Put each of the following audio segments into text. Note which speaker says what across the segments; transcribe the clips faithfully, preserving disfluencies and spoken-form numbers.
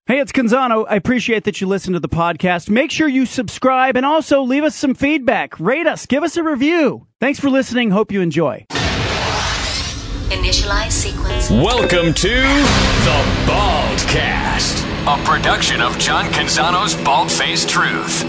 Speaker 1: Hey, it's Canzano. I appreciate that you listen to the podcast. Make sure you subscribe and also leave us some feedback. Rate us. Give us a review. Thanks for listening. Hope you enjoy.
Speaker 2: Initialize sequence.
Speaker 3: Welcome to The Baldcast, a production of John Canzano's Bald-Faced Truth.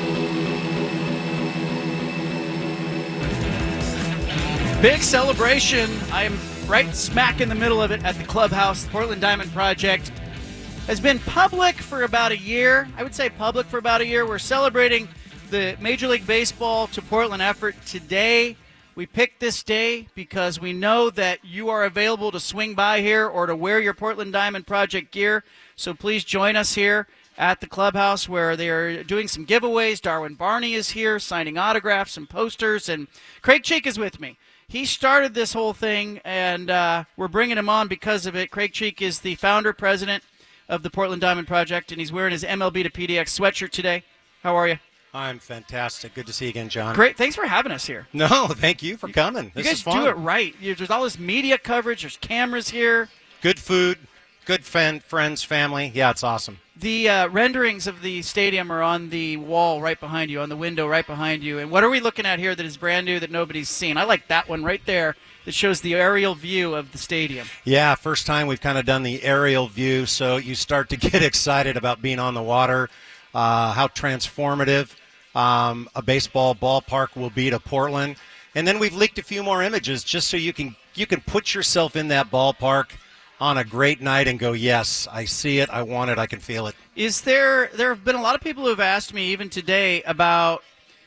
Speaker 1: Big celebration. I am right smack in the middle of it at the clubhouse. The Portland Diamond Project has been public for about a year. I would say public for about a year. We're celebrating the Major League Baseball to Portland effort today. We picked this day because we know that you are available to swing by here or to wear your Portland Diamond Project gear. So please join us here at the clubhouse where they are doing some giveaways. Darwin Barney is here signing autographs and posters, and Craig Cheek is with me. He started this whole thing, and uh, we're bringing him on because of it. Craig Cheek is the founder, president of the Portland Diamond Project, and he's wearing his M L B to P D X sweatshirt today. How are you?
Speaker 4: I'm fantastic. Good to see you again, John.
Speaker 1: Great. Thanks for having us here.
Speaker 4: No, thank you for coming. This
Speaker 1: you guys
Speaker 4: is fun.
Speaker 1: do it right. You, there's all this media coverage. There's cameras here.
Speaker 4: Good food, good fan, friends, family. Yeah, it's awesome.
Speaker 1: The uh, renderings of the stadium are on the wall right behind you, on the window right behind you. And what are we looking at here that is brand new that nobody's seen? I like that one right there that shows the aerial view of the stadium.
Speaker 4: Yeah, first time we've kind of done the aerial view, so you start to get excited about being on the water, uh, how transformative um, a baseball ballpark will be to Portland. And then we've leaked a few more images just so you can you can put yourself in that ballpark on a great night and go, yes, I see it, I want it, I can feel it.
Speaker 1: Is there, there have been a lot of people who have asked me even today about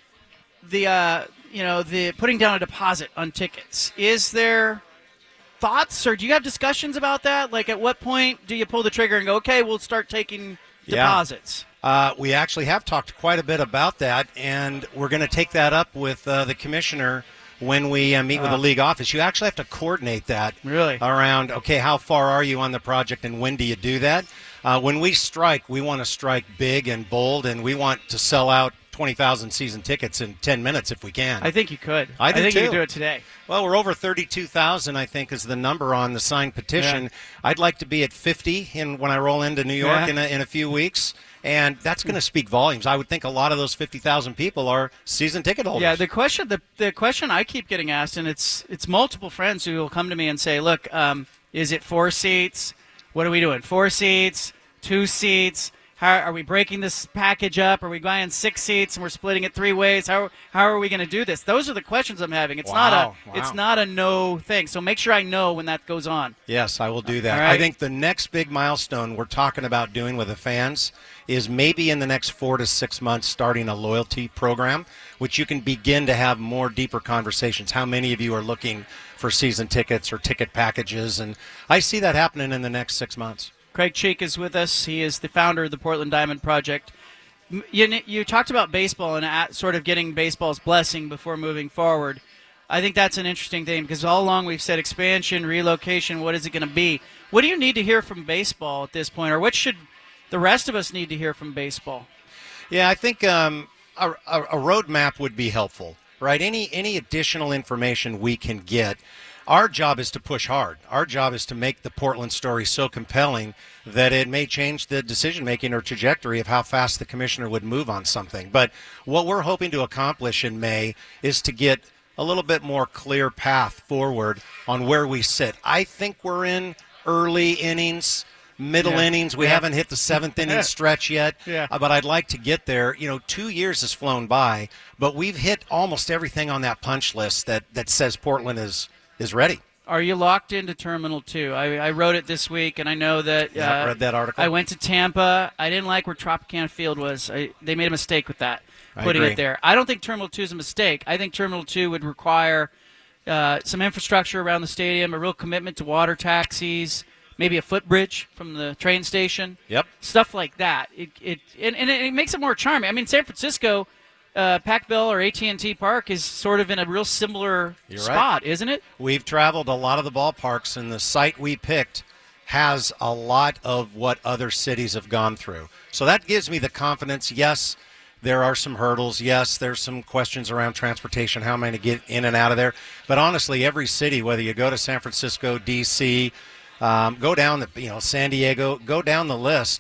Speaker 1: the, uh, you know, the putting down a deposit on tickets. Is there thoughts or do you have discussions about that? Like at what point do you pull the trigger and go, okay, we'll start taking deposits?
Speaker 4: Yeah. Uh, we actually have talked quite a bit about that, and we're going to take that up with uh, the commissioner when we uh, meet with the league office. You actually have to coordinate that
Speaker 1: really
Speaker 4: around, okay, how far are you on the project and when do you do that? Uh, when we strike, we want to strike big and bold, and we want to sell out twenty thousand season tickets in ten minutes if we can.
Speaker 1: I think you could.
Speaker 4: I,
Speaker 1: I think
Speaker 4: too.
Speaker 1: you could do it today.
Speaker 4: Well, we're over thirty-two thousand, I think, is the number on the signed petition.
Speaker 1: Yeah.
Speaker 4: I'd like to be at fifty in, when I roll into New York
Speaker 1: yeah.
Speaker 4: in, a, in a few weeks, and that's going to speak volumes. I would think a lot of those fifty thousand people are season ticket holders.
Speaker 1: Yeah, the question the, the question I keep getting asked, and it's it's multiple friends who will come to me and say, look, um, is it four seats? What are we doing? Four seats? Two seats? How, are we breaking this package up? Are we buying six seats and we're splitting it three ways? How how are we going to do this? Those are the questions I'm having. It's
Speaker 4: wow,
Speaker 1: not a
Speaker 4: wow.
Speaker 1: it's not a no thing. So make sure I know when that goes on.
Speaker 4: Yes, I will do that.
Speaker 1: Right.
Speaker 4: I think the next big milestone we're talking about doing with the fans is maybe in the next four to six months starting a loyalty program, which you can begin to have more deeper conversations. How many of you are looking for season tickets or ticket packages? And I see that happening in the next six months.
Speaker 1: Craig Cheek is with us. He is the founder of the Portland Diamond Project. You, you talked about baseball and at, sort of getting baseball's blessing before moving forward. I think that's an interesting thing because all along we've said expansion, relocation, what is it going to be? What do you need to hear from baseball at this point, or what should the rest of us need to hear from baseball?
Speaker 4: Yeah, I think um, a, a, a roadmap would be helpful, right? Any any additional information we can get. Our job is to push hard. Our job is to make the Portland story so compelling that it may change the decision-making or trajectory of how fast the commissioner would move on something. But what we're hoping to accomplish in May is to get a little bit more clear path forward on where we sit. I think we're in early innings, middle
Speaker 1: yeah.
Speaker 4: innings. We
Speaker 1: yeah.
Speaker 4: haven't hit the seventh inning stretch yet,
Speaker 1: yeah.
Speaker 4: uh, but I'd like to get there. You know, two years has flown by, but we've hit almost everything on that punch list that, that says Portland is is ready.
Speaker 1: Are you locked into Terminal two? I, I wrote it this week, and I know that
Speaker 4: yeah,
Speaker 1: uh,
Speaker 4: I read that article.
Speaker 1: I went to Tampa. I didn't like where Tropicana Field was. I, they made a mistake with that,
Speaker 4: I
Speaker 1: putting
Speaker 4: agree.
Speaker 1: it there. I don't think Terminal two is a mistake. I think Terminal two would require uh, some infrastructure around the stadium, a real commitment to water taxis, maybe a footbridge from the train station.
Speaker 4: Yep.
Speaker 1: Stuff like that. It, it and, and it makes it more charming. I mean, San Francisco, uh, Pac Bell or A T and T Park is sort of in a real similar
Speaker 4: You're
Speaker 1: spot,
Speaker 4: right.
Speaker 1: isn't it?
Speaker 4: We've traveled a lot of the ballparks, and the site we picked has a lot of what other cities have gone through. So that gives me the confidence. Yes, there are some hurdles. Yes, there's some questions around transportation. How am I going to get in and out of there? But honestly, every city, whether you go to San Francisco, D C, um, go down the, you know, San Diego, go down the list.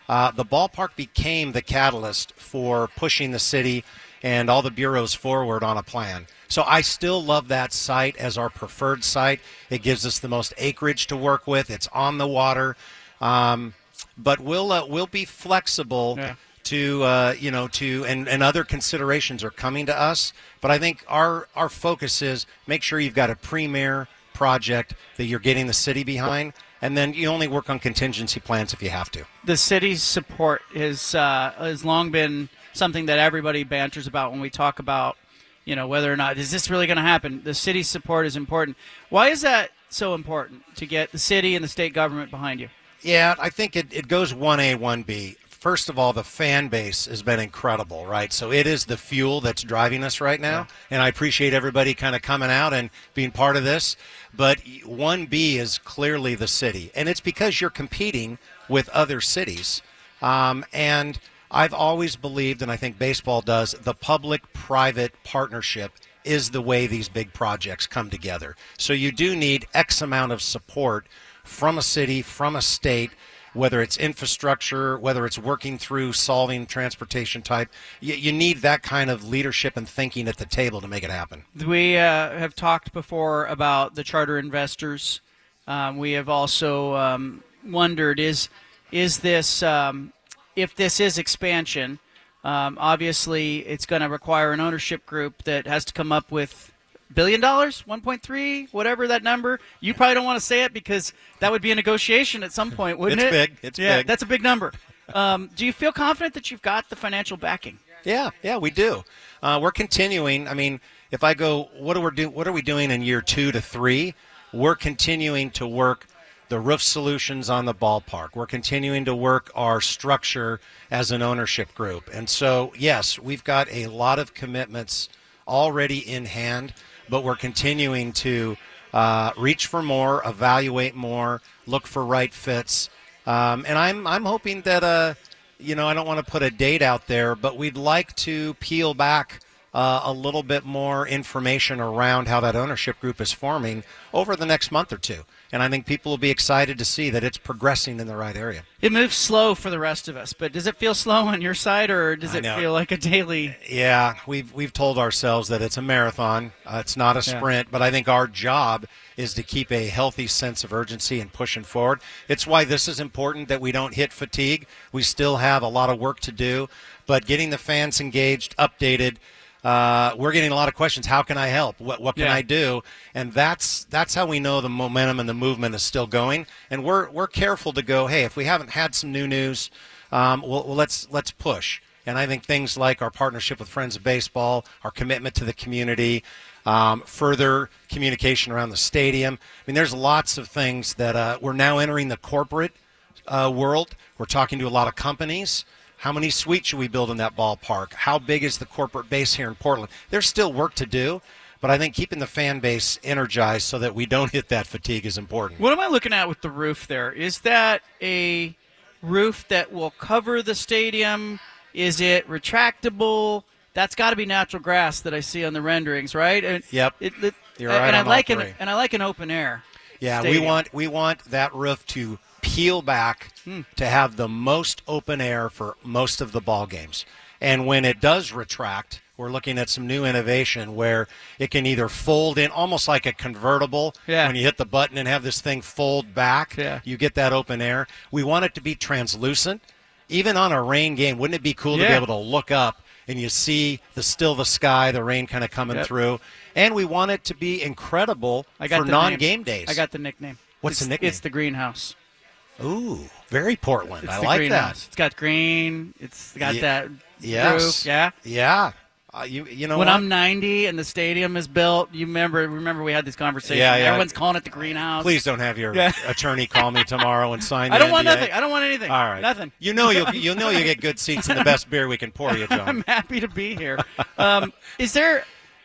Speaker 4: uh, the ballpark became the catalyst for pushing the city and all the bureaus forward on a plan. So I still love that site as our preferred site. It gives us the most acreage to work with. It's on the water, um, but we'll uh, we'll be flexible
Speaker 1: Yeah.
Speaker 4: to uh, you know to and, and other considerations are coming to us. But I think our our focus is make sure you've got a premier project that you're getting the city behind, and then you only work on contingency plans if you have to.
Speaker 1: The city's support has uh, has long been something that everybody banters about when we talk about, you know, whether or not is this really going to happen. The city's support is important. Why is that so important to get the city and the state government behind you?
Speaker 4: Yeah, I think it, it goes one A, one B. First of all, the fan base has been incredible, right? So it is the fuel that's driving us right now, yeah. And I appreciate everybody kind of coming out and being part of this. But one B is clearly the city, and it's because you're competing with other cities. Um, and I've always believed, and I think baseball does, the public-private partnership is the way these big projects come together. So you do need X amount of support from a city, from a state, whether it's infrastructure, whether it's working through solving transportation type. You, you need that kind of leadership and thinking at the table to make it happen.
Speaker 1: We uh, have talked before about the charter investors. Um, we have also um, wondered, is is this, um, if this is expansion, um, obviously it's going to require an ownership group that has to come up with billion dollars, one point three, whatever that number. You probably don't want to say it because that would be a negotiation at some point, wouldn't
Speaker 4: it's
Speaker 1: it?
Speaker 4: It's big. It's
Speaker 1: yeah,
Speaker 4: big.
Speaker 1: That's a big number. Um, do you feel confident that you've got the financial backing?
Speaker 4: Yeah, yeah, we do. Uh, we're continuing. I mean, if I go, what are we do? What are we doing in year two to three? We're continuing to work the roof solutions on the ballpark. We're continuing to work our structure as an ownership group, and so yes, we've got a lot of commitments already in hand. But we're continuing to uh, reach for more, evaluate more, look for right fits, um, and I'm I'm hoping that uh, you know I don't want to put a date out there, but we'd like to peel back uh, a little bit more information around how that ownership group is forming over the next month or two, and I think people will be excited to see that it's progressing in the right area.
Speaker 1: It moves slow for the rest of us, but does it feel slow on your side, or does
Speaker 4: I
Speaker 1: it
Speaker 4: know.
Speaker 1: feel like a daily?
Speaker 4: Yeah, we've we've told ourselves that it's a marathon. Uh, it's not a sprint, yeah. But I think our job is to keep a healthy sense of urgency and pushing forward. It's why this is important that we don't hit fatigue. We still have a lot of work to do, but getting the fans engaged, updated. Uh, we're getting a lot of questions. How can I help? What what can
Speaker 1: yeah.
Speaker 4: I do? And that's that's how we know the momentum and the movement is still going. And we're we're careful to go, hey, if we haven't had some new news, um, well, well let's let's push. And I think things like our partnership with Friends of Baseball, our commitment to the community, um, further communication around the stadium. I mean, there's lots of things that uh, we're now entering the corporate uh, world. We're talking to a lot of companies. How many suites should we build in that ballpark? How big is the corporate base here in Portland? There's still work to do, but I think keeping the fan base energized so that we don't hit that fatigue is important.
Speaker 1: What am I looking at with the roof there? Is that a roof that will cover the stadium? Is it retractable? That's got to be natural grass that I see on the renderings, right? And
Speaker 4: yep.
Speaker 1: It, it,
Speaker 4: You're right
Speaker 1: and
Speaker 4: on
Speaker 1: I like
Speaker 4: all
Speaker 1: an
Speaker 4: three.
Speaker 1: and I like an open air.
Speaker 4: Yeah,
Speaker 1: stadium.
Speaker 4: we want we want that roof to peel back
Speaker 1: hmm.
Speaker 4: to have the most open air for most of the ball games. And when it does retract, we're looking at some new innovation where it can either fold in almost like a convertible.
Speaker 1: Yeah.
Speaker 4: When you hit the button and have this thing fold back,
Speaker 1: yeah.
Speaker 4: you get that open air. We want it to be translucent. Even on a rain game, wouldn't it be cool
Speaker 1: yeah.
Speaker 4: to be able to look up and you see the still the sky, the rain kind of coming
Speaker 1: yep.
Speaker 4: through? And we want it to be incredible
Speaker 1: I got
Speaker 4: for
Speaker 1: the
Speaker 4: non-game
Speaker 1: name.
Speaker 4: days.
Speaker 1: I got the nickname.
Speaker 4: What's
Speaker 1: it's,
Speaker 4: the nickname?
Speaker 1: It's the greenhouse.
Speaker 4: Ooh, very Portland.
Speaker 1: It's
Speaker 4: I
Speaker 1: the
Speaker 4: like
Speaker 1: greenhouse.
Speaker 4: that.
Speaker 1: It's got green. It's got
Speaker 4: Ye-
Speaker 1: that
Speaker 4: Yes.
Speaker 1: roof. Yeah.
Speaker 4: Yeah. Uh, you you know
Speaker 1: when
Speaker 4: what?
Speaker 1: I'm ninety and the stadium is built, you remember remember we had this conversation.
Speaker 4: Yeah, yeah.
Speaker 1: Everyone's calling it the greenhouse.
Speaker 4: Please don't have your
Speaker 1: Yeah.
Speaker 4: attorney call me tomorrow and sign. The
Speaker 1: I don't want
Speaker 4: N D A.
Speaker 1: nothing. I don't want anything.
Speaker 4: All right.
Speaker 1: Nothing.
Speaker 4: You know you'll you know you get good seats and the best beer we can pour you, John.
Speaker 1: I'm happy to be here. Um, is there,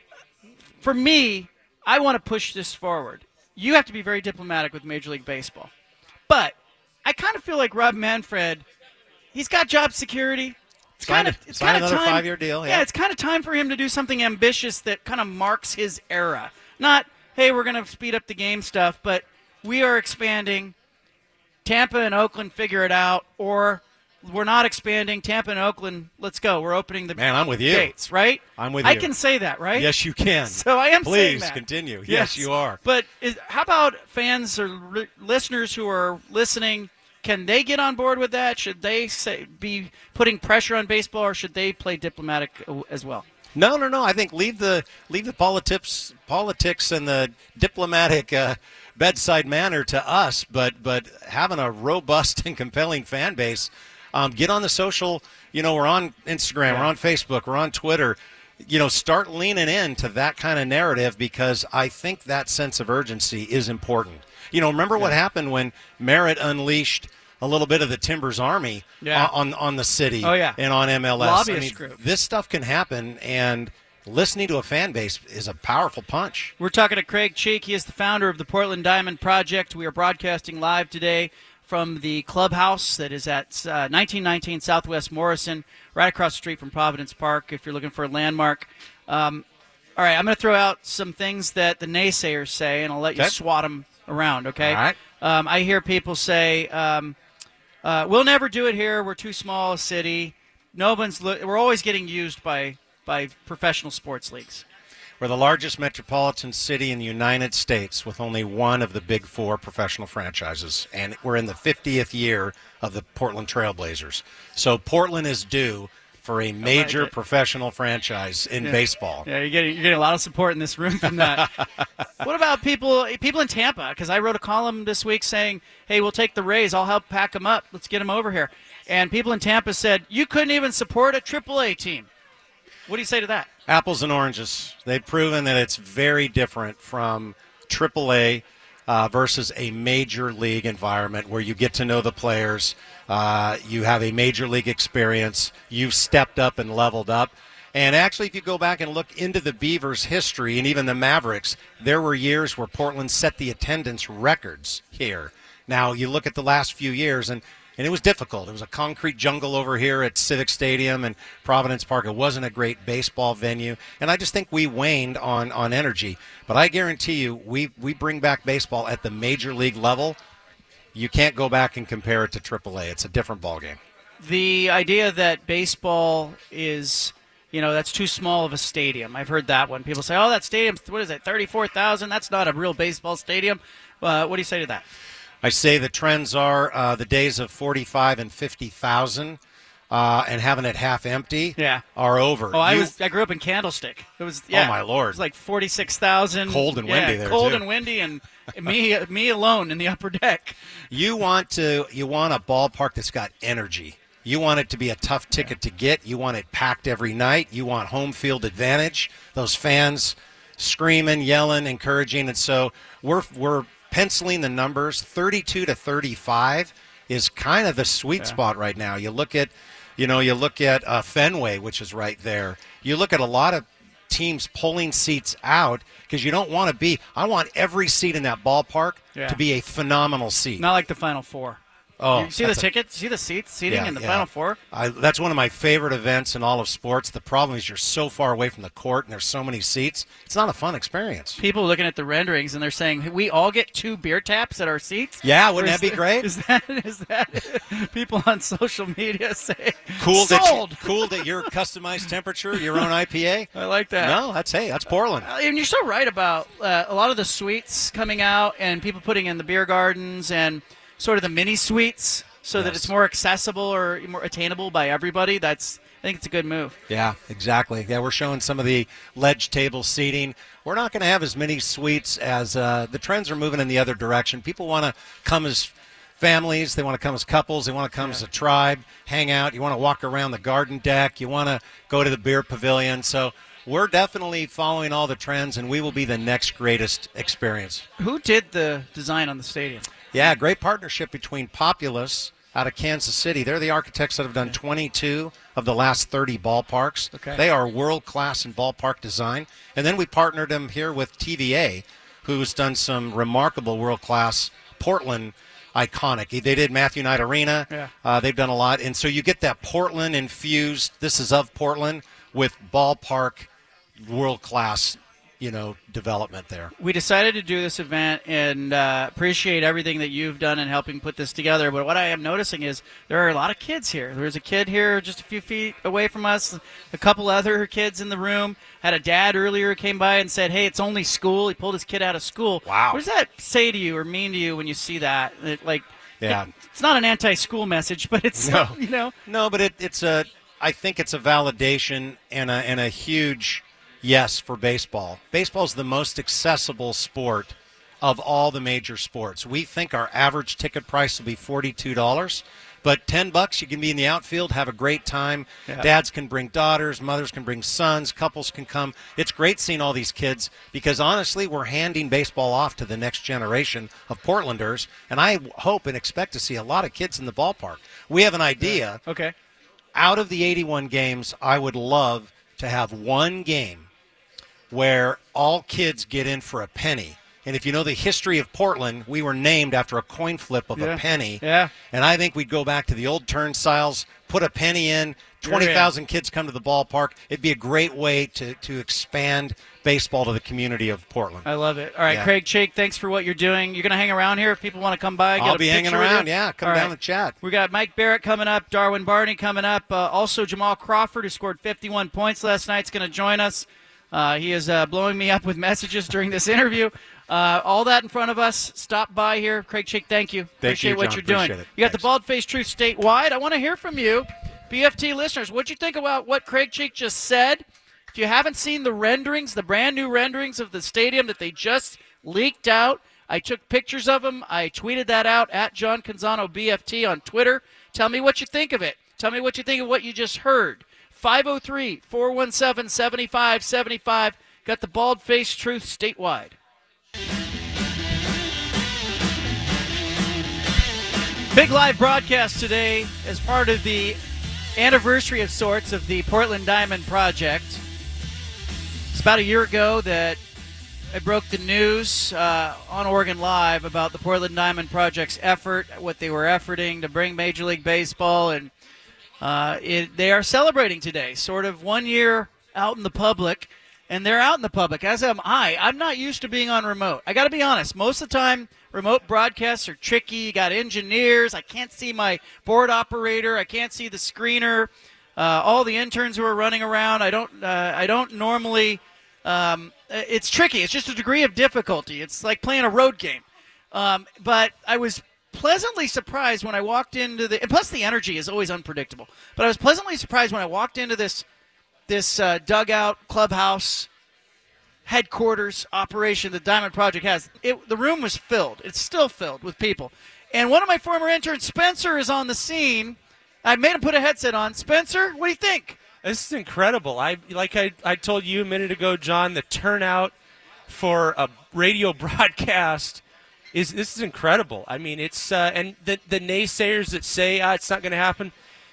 Speaker 1: for me, I want to push this forward. You have to be very diplomatic with Major League Baseball. But I kind of feel like Rob Manfred, he's got job security. It's
Speaker 4: Sign
Speaker 1: kind
Speaker 4: a-
Speaker 1: of it's
Speaker 4: sign
Speaker 1: kind of
Speaker 4: another
Speaker 1: time,
Speaker 4: five-year deal,
Speaker 1: Yeah.
Speaker 4: yeah.
Speaker 1: it's kind of time for him to do something ambitious that kind of marks his era. Not, hey, we're going to speed up the game stuff, but we are expanding. Tampa and Oakland figure it out, or we're not expanding. Tampa and Oakland, let's go. We're opening the
Speaker 4: Man, I'm with you.
Speaker 1: gates, right?
Speaker 4: I'm with you.
Speaker 1: I can say that, right?
Speaker 4: Yes, you can.
Speaker 1: So I am saying
Speaker 4: Please
Speaker 1: that.
Speaker 4: continue. Yes,
Speaker 1: Yes.
Speaker 4: you are.
Speaker 1: But is, how about fans or li- listeners who are listening? Can they get on board with that? Should they say, be putting pressure on baseball, or should they play diplomatic uh, as well?
Speaker 4: No, no, no. I think leave the leave the politics, politics and the diplomatic uh, bedside manner to us. But but having a robust and compelling fan base, um, get on the social. You know, we're on Instagram,
Speaker 1: Yeah.
Speaker 4: we're on Facebook, we're on Twitter. You know, start leaning into that kind of narrative, because I think that sense of urgency is important. You know, remember what happened when Merritt unleashed a little bit of the Timbers Army
Speaker 1: Yeah.
Speaker 4: on on the city
Speaker 1: Oh, yeah.
Speaker 4: and on M L S.
Speaker 1: Lobbyist
Speaker 4: I mean,
Speaker 1: group.
Speaker 4: this stuff can happen, and listening to a fan base is a powerful punch.
Speaker 1: We're talking to Craig Cheek. He is the founder of the Portland Diamond Project. We are broadcasting live today from the clubhouse that is at uh, nineteen nineteen Southwest Morrison, right across the street from Providence Park, if you're looking for a landmark. Um, all right, I'm going to throw out some things that the naysayers say, and I'll let you
Speaker 4: Okay.
Speaker 1: swat them around, okay?
Speaker 4: All right.
Speaker 1: Um, I hear people say, um, uh, we'll never do it here. We're too small a city. No one's lo- we're always getting used by, by professional sports leagues.
Speaker 4: We're the largest metropolitan city in the United States with only one of the big four professional franchises, and we're in the fiftieth year of the Portland Trailblazers. So Portland is due for a major
Speaker 1: it.
Speaker 4: professional franchise in baseball.
Speaker 1: Yeah, you're getting you're getting a lot of support in this room from that. What about people people in Tampa? Because I wrote a column this week saying, "Hey, we'll take the Rays. I'll help pack them up. Let's get them over here." And people in Tampa said, "You couldn't even support a triple A team." What do you say to that?
Speaker 4: Apples and oranges. They've proven that it's very different from triple A uh, versus a major league environment where you get to know the players. Uh, you have a major league experience. You've stepped up and leveled up. And actually, if you go back and look into the Beavers' history and even the Mavericks, there were years where Portland set the attendance records here. Now, you look at the last few years, and And it was difficult. It was a concrete jungle over here at Civic Stadium and Providence Park. It wasn't a great baseball venue. And I just think we waned on, on energy. But I guarantee you, we, we bring back baseball at the major league level. You can't go back and compare it to triple A. It's a different ballgame.
Speaker 1: The idea that baseball is, you know, that's too small of a stadium. I've heard that one. People say, oh, that stadium's, what is it, thirty-four thousand? That's not a real baseball stadium. Uh, what do you say to that?
Speaker 4: I say the trends are uh, the days of forty-five and fifty thousand uh, and having it half empty
Speaker 1: Yeah.
Speaker 4: are over.
Speaker 1: Oh, I
Speaker 4: You-
Speaker 1: was I grew up in Candlestick. It was yeah.
Speaker 4: Oh, my Lord.
Speaker 1: It was like forty-six thousand.
Speaker 4: Cold and
Speaker 1: yeah,
Speaker 4: windy there,
Speaker 1: Cold
Speaker 4: too.
Speaker 1: and windy, and me me alone in the upper deck.
Speaker 4: You want to you want a ballpark that's got energy. You want it to be a tough ticket to get. You want it packed every night. You want home field advantage. Those fans screaming, yelling, encouraging, and so we're we're penciling the numbers. thirty-two to thirty-five is kind of the sweet
Speaker 1: Yeah.
Speaker 4: spot right now. You look at, you know, you look at uh, Fenway, which is right there. You look at a lot of teams pulling seats out because you don't want to be. I want every seat in that ballpark
Speaker 1: Yeah.
Speaker 4: to be a phenomenal seat.
Speaker 1: Not like the Final Four.
Speaker 4: Oh,
Speaker 1: you see the
Speaker 4: that's a-
Speaker 1: tickets? See the seats, seating
Speaker 4: Yeah,
Speaker 1: in the
Speaker 4: yeah.
Speaker 1: Final Four?
Speaker 4: I, that's one of my favorite events in all of sports. The problem is you're so far away from the court and there's so many seats. It's not a fun experience.
Speaker 1: People looking at the renderings and they're saying, we all get two beer taps at our seats?
Speaker 4: Yeah, wouldn't
Speaker 1: Or is
Speaker 4: that be great?
Speaker 1: Is that is that people on social media say
Speaker 4: Cool that,
Speaker 1: sold?
Speaker 4: cool that your customized temperature, your own I P A.
Speaker 1: I like that.
Speaker 4: No, that's hey, that's Portland.
Speaker 1: And you're so right about uh, a lot of the suites coming out and people putting in the beer gardens and sort of the mini suites so that
Speaker 4: Yes.
Speaker 1: it's more accessible or more attainable by everybody. That's I think it's a good move.
Speaker 4: Yeah, exactly. Yeah, we're showing some of the ledge table seating. We're not going to have as many suites as uh, the trends are moving in the other direction. People want to come as families. They want to come as couples. They want to come
Speaker 1: Yeah.
Speaker 4: as a tribe, hang out. You want to walk around the garden deck. You want to go to the beer pavilion. So we're definitely following all the trends, and we will be the next greatest experience.
Speaker 1: Who did the design on the stadium?
Speaker 4: Yeah, great partnership between Populous out of Kansas City. They're the architects that have done twenty-two of the last thirty ballparks.
Speaker 1: Okay.
Speaker 4: They are world-class in ballpark design. And then we partnered them here with T V A, who's done some remarkable world-class Portland iconic. They did Matthew Knight Arena.
Speaker 1: Yeah.
Speaker 4: Uh, they've done a lot. And so you get that Portland-infused, this is of Portland, with ballpark world-class, you know, development there.
Speaker 1: We decided to do this event and uh, appreciate everything that you've done in helping put this together. But what I am noticing is there are a lot of kids here. There's a kid here just a few feet away from us, a couple other kids in the room. Had a dad earlier who came by and said, hey, it's only school. He pulled his kid out of school.
Speaker 4: Wow.
Speaker 1: What does that say to you or mean to you when you see that? It, like,
Speaker 4: yeah.
Speaker 1: it, it's not an anti-school message, but it's,
Speaker 4: no.
Speaker 1: you know.
Speaker 4: No, but it, it's a, I think it's a validation and a, and a huge yes for baseball. Baseball is the most accessible sport of all the major sports. We think our average ticket price will be forty-two dollars, but ten bucks you can be in the outfield, have a great time.
Speaker 1: Yeah.
Speaker 4: Dads can bring daughters, mothers can bring sons, couples can come. It's great seeing all these kids because honestly, we're handing baseball off to the next generation of Portlanders, and I hope and expect to see a lot of kids in the ballpark. We have an idea.
Speaker 1: Yeah. Okay.
Speaker 4: Out of the eighty-one games, I would love to have one game where all kids get in for a penny. And if you know the history of Portland, we were named after a coin flip of
Speaker 1: yeah.
Speaker 4: a penny.
Speaker 1: Yeah.
Speaker 4: And I think we'd go back to the old turnstiles, put a penny in, twenty thousand kids come to the ballpark. It'd be a great way to, to expand baseball to the community of Portland.
Speaker 1: I love it. All right,
Speaker 4: yeah.
Speaker 1: Craig Cheek, thanks for what you're doing. You're going to hang around here if people want to come by? Get
Speaker 4: I'll
Speaker 1: a
Speaker 4: be hanging
Speaker 1: picture with
Speaker 4: around,
Speaker 1: you?
Speaker 4: yeah. Come
Speaker 1: All
Speaker 4: down
Speaker 1: right.
Speaker 4: and chat.
Speaker 1: We got Mike Barrett coming up, Darwin Barney coming up. Uh, also, Jamal Crawford, who scored fifty-one points last night, is going to join us. Uh, he is uh, blowing me up with messages during this interview. Uh, all that in front of us. Stop by here. Craig Cheek, thank you.
Speaker 4: Thank
Speaker 1: Appreciate
Speaker 4: you,
Speaker 1: what
Speaker 4: John.
Speaker 1: you're doing.
Speaker 4: Appreciate it.
Speaker 1: You got
Speaker 4: Thanks.
Speaker 1: the Bald Face Truth statewide. I want to hear from you, B F T listeners. What'd you think about what Craig Cheek just said? If you haven't seen the renderings, the brand new renderings of the stadium that they just leaked out, I took pictures of them. I tweeted that out at John Canzano B F T on Twitter. Tell me what you think of it. Tell me what you think of what you just heard. five oh three, four one seven, seven five seven five. Got the Bald Face Truth statewide. Big live broadcast today as part of the anniversary of sorts of the Portland Diamond Project. It's about a year ago that I broke the news uh, on Oregon Live about the Portland Diamond Project's effort, what they were efforting to bring Major League Baseball, and uh, it, they are celebrating today, sort of one year out in the public, and they're out in the public, as am I. I'm not used to being on remote. I got to be honest. Most of the time, remote broadcasts are tricky. You got engineers. I can't see my board operator. I can't see the screener. Uh, all the interns who are running around. I don't. Uh, I don't normally. Um, it's tricky. It's just a degree of difficulty. It's like playing a road game. Um, but I was pleasantly surprised when I walked into the. And plus, the energy is always unpredictable. But I was pleasantly surprised when I walked into this this uh, dugout clubhouse headquarters operation the Diamond Project has. It, the room was filled. It's still filled with people. And one of my former interns, Spencer, is on the scene. I made him put a headset on. Spencer, what do you think?
Speaker 2: This is incredible. I like I, I told you a minute ago, John, the turnout for a radio broadcast is this is incredible. I mean, it's uh, and the the naysayers that say ah, it's not going to happen.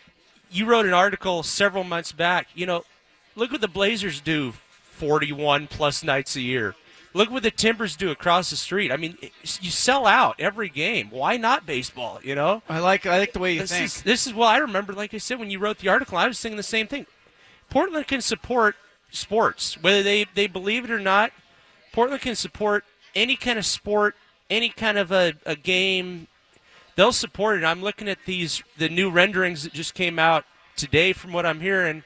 Speaker 2: You wrote an article several months back. You know, look what the Blazers do forty-one plus nights a year. Look what the Timbers do across the street. I mean, you sell out every game. Why not baseball, you know?
Speaker 1: I like I like the way you
Speaker 2: this
Speaker 1: think.
Speaker 2: Is, this is what I remember, like I said, when you wrote the article, I was thinking the same thing. Portland can support sports, whether they, they believe it or not. Portland can support any kind of sport, any kind of a, a game. They'll support it. I'm looking at these the new renderings that just came out today from what I'm hearing,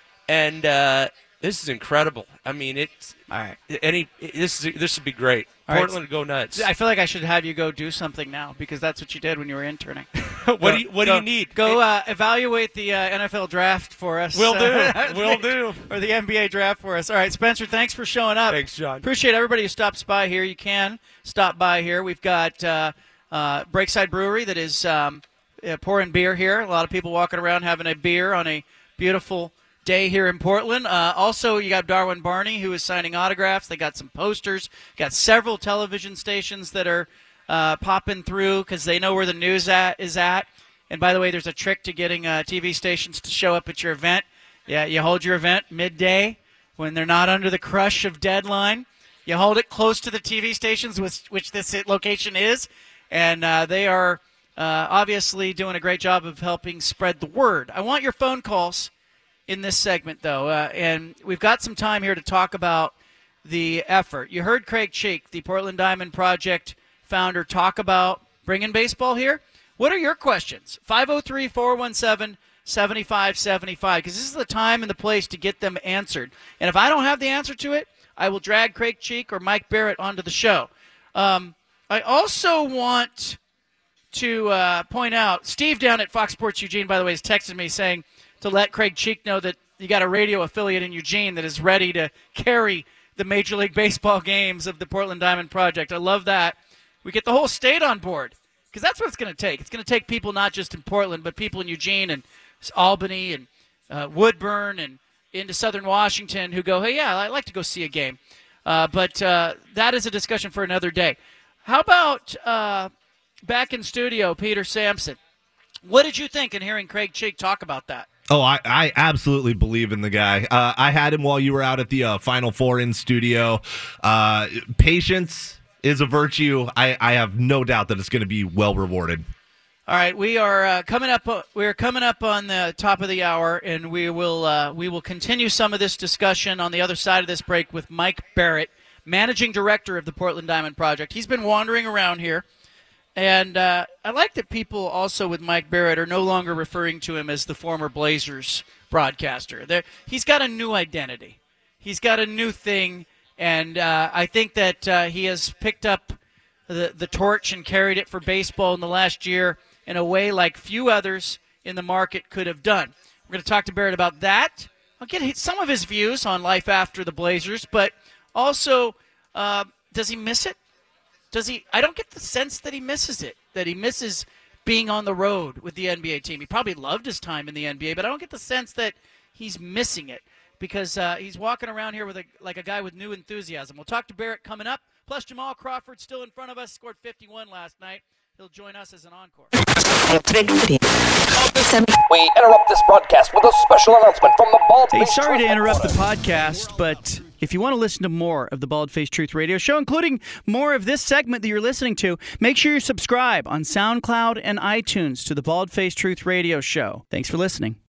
Speaker 2: and uh, this is incredible. I mean, it's
Speaker 1: all right.
Speaker 2: Any this is this would be great.
Speaker 1: All
Speaker 2: Portland
Speaker 1: right.
Speaker 2: go nuts.
Speaker 1: I feel like I should have you go do something now because that's what you did when you were interning.
Speaker 2: what
Speaker 1: go,
Speaker 2: do you What
Speaker 1: go,
Speaker 2: do you need?
Speaker 1: Go uh, evaluate the uh, N F L draft for us.
Speaker 2: Will do.
Speaker 1: Uh,
Speaker 2: Will do.
Speaker 1: Or the N B A draft for us. All right, Spencer, thanks for showing up.
Speaker 2: Thanks, John.
Speaker 1: Appreciate everybody who stops by here. You can stop by here. We've got uh, uh, Breakside Brewery that is um, uh, pouring beer here. A lot of people walking around having a beer on a beautiful day here in Portland. Uh, also, you got Darwin Barney, who is signing autographs. They got some posters. Got several television stations that are uh, popping through because they know where the news at is at. And by the way, there's a trick to getting uh, T V stations to show up at your event. Yeah, you hold your event midday when they're not under the crush of deadline. You hold it close to the T V stations, which, which this location is, and uh, they are uh, obviously doing a great job of helping spread the word. I want your phone calls in this segment, though, uh, and we've got some time here to talk about the effort. You heard Craig Cheek, the Portland Diamond Project founder, talk about bringing baseball here. What are your questions? five oh three, four one seven, seven five seven five, because this is the time and the place to get them answered. And if I don't have the answer to it, I will drag Craig Cheek or Mike Barrett onto the show. Um, I also want to uh, point out, Steve down at Fox Sports Eugene, by the way, has texted me saying to let Craig Cheek know that you got a radio affiliate in Eugene that is ready to carry the Major League Baseball games of the Portland Diamond Project. I love that. We get the whole state on board, because that's what it's going to take. It's going to take people not just in Portland, but people in Eugene and Albany and uh, Woodburn and into Southern Washington who go, hey, yeah, I'd like to go see a game. Uh, but uh, that is a discussion for another day. How about uh, back in studio, Peter Sampson? What did you think in hearing Craig Cheek talk about that?
Speaker 5: Oh, I, I absolutely believe in the guy. Uh, I had him while you were out at the uh, Final Four in studio. Uh, patience is a virtue. I, I have no doubt that it's going to be well rewarded.
Speaker 1: All right, we are uh, coming up. Uh, we are coming up on the top of the hour, and we will uh, we will continue some of this discussion on the other side of this break with Mike Barrett, managing director of the Portland Diamond Project. He's been wandering around here, and uh, I like that people also with Mike Barrett are no longer referring to him as the former Blazers broadcaster. They're, he's got a new identity. He's got a new thing, and uh, I think that uh, he has picked up the the torch and carried it for baseball in the last year in a way like few others in the market could have done. We're going to talk to Barrett about that. I'll get some of his views on life after the Blazers, but also, uh, does he miss it? Does he? I don't get the sense that he misses it, that he misses being on the road with the N B A team. He probably loved his time in the N B A, but I don't get the sense that he's missing it because uh, he's walking around here with a, like a guy with new enthusiasm. We'll talk to Barrett coming up. Plus, Jamal Crawford still in front of us, scored fifty-one last night. He'll join us as an encore.
Speaker 6: We interrupt this broadcast with a special announcement from the Bald
Speaker 1: Hey,
Speaker 6: Face
Speaker 1: sorry
Speaker 6: Truth
Speaker 1: to interrupt the
Speaker 6: Headquarters.
Speaker 1: podcast, but if you want to listen to more of the Bald Face Truth Radio Show, including more of this segment that you're listening to, make sure you subscribe on SoundCloud and iTunes to the Bald Face Truth Radio Show. Thanks for listening.